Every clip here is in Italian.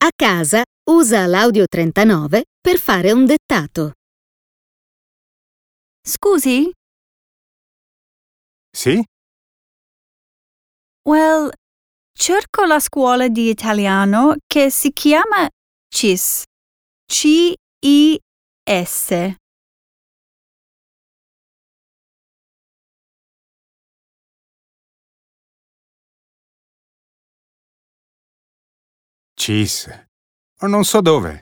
A casa usa l'audio 39 per fare un dettato. Scusi? Sì? Well, cerco la scuola di italiano che si chiama CIS. C-I-S. CIS. Non so dove.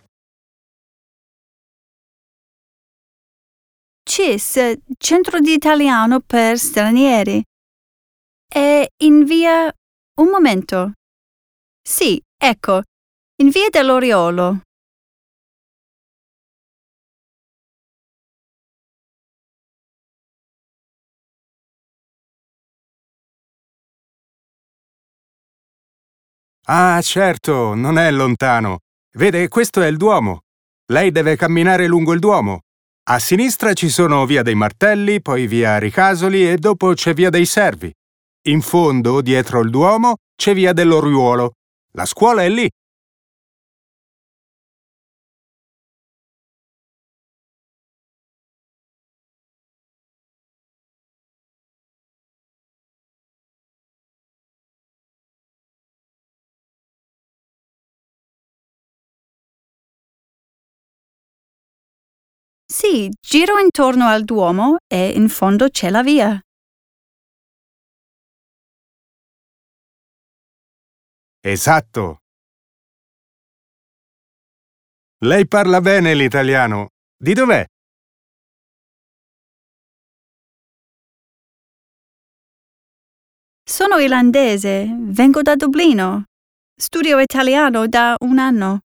CIS, Centro di Italiano per Stranieri. È in via... Un momento. Sì, ecco, in via dell'Oriolo. Ah, certo, non è lontano. Vede, questo è il Duomo. Lei deve camminare lungo il Duomo. A sinistra ci sono via dei Martelli, poi via Ricasoli e dopo c'è via dei Servi. In fondo, dietro il Duomo, c'è via dell'Oriuolo. La scuola è lì. Sì, giro intorno al Duomo e in fondo c'è la via. Esatto. Lei parla bene l'italiano. Di dov'è? Sono irlandese, vengo da Dublino. Studio italiano da 1 anno.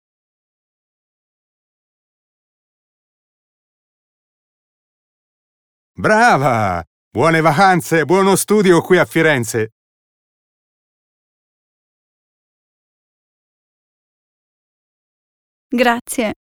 Brava! Buone vacanze, buono studio qui a Firenze. Grazie.